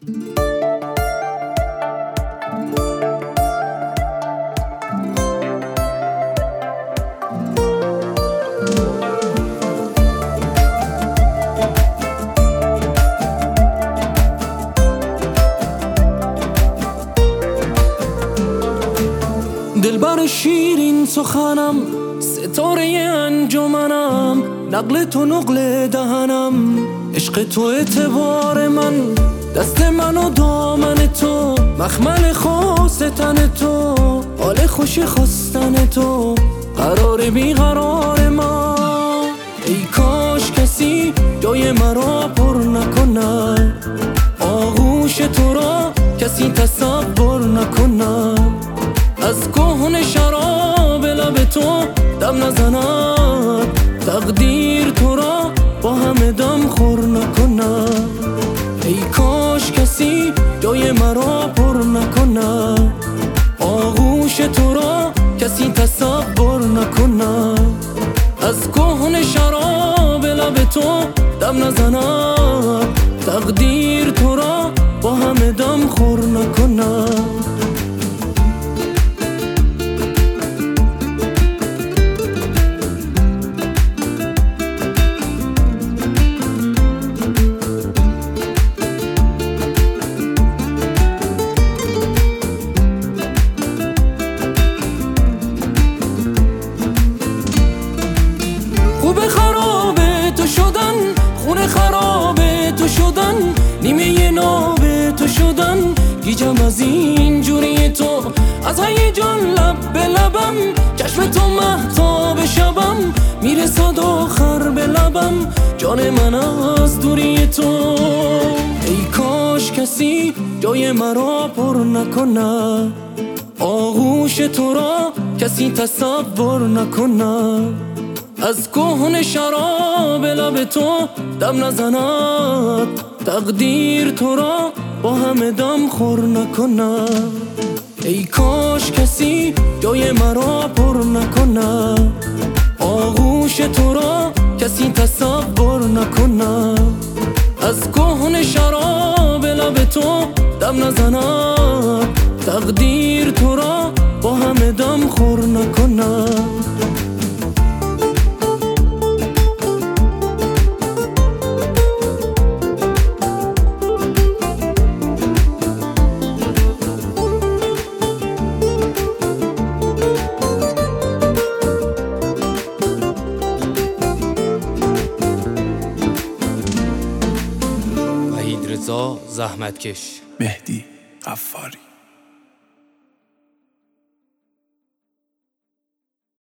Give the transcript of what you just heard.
دلبر شیرین سخنم، ستاره انجمنم، نقل تو نقل دهنم، عشق تو اعتبار من، دست من و دامن تو، مخمل خاص تن تو، حال خوش خواستن تو، قرار بیقرار من. ای کاش کسی جای مرا پر نکنه، آغوش تو را کسی تصور نکنه، از کهن شراب لب تو دم نزند، تقدیر تو را با همه دم خور نکنه. ای کاش کسی جای مرا پر نکنه، آغوش تو را کسی تصور نکنه، از کهن شراب لب تو دم نزند، تقدیر تو را با همه دم خور نکنه. خوب خراب تو شدن، خون خراب تو شدن، نیمه ناب تو شدن، گیجم از این جوری تو، از هیجان لب به لبم، چشم تو مهتاب شبم، میرسد آخر به لبم، جان من از دوری تو. ای کاش کسی جای مرا پر نکنه، آغوش تو را کسی تصور نکنه، از کهن شراب لب تو دم نزند، تقدیر تو را با همه دم خور نکنه. ای کاش کسی جای مرا پر نکنه، آغوش تو را کسی تصور نکنه، از کهن شراب لب تو دم نزند، تقدیر تو را با همه دم خور نکنه. وحید رضا زحمتکش، مهدی غفاری.